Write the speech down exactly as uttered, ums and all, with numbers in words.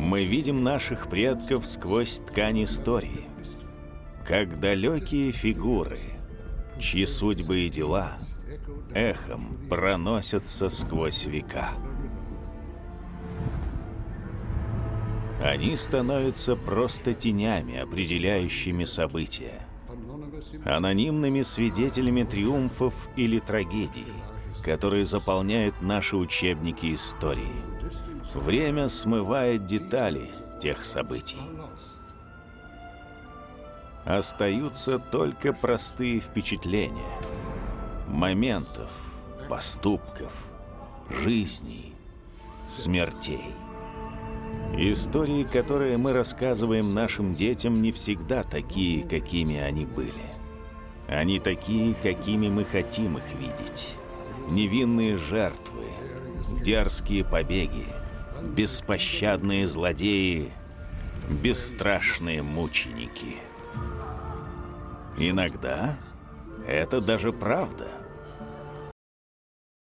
Мы видим наших предков сквозь ткань истории, как далекие фигуры, чьи судьбы и дела эхом проносятся сквозь века. Они становятся просто тенями, определяющими события, анонимными свидетелями триумфов или трагедий, которые заполняют наши учебники истории. Время смывает детали тех событий. Остаются только простые впечатления, моментов, поступков, жизней, смертей. Истории, которые мы рассказываем нашим детям, не всегда такие, какими они были. Они такие, какими мы хотим их видеть. Невинные жертвы, дерзкие побеги, беспощадные злодеи, бесстрашные мученики. Иногда это даже правда.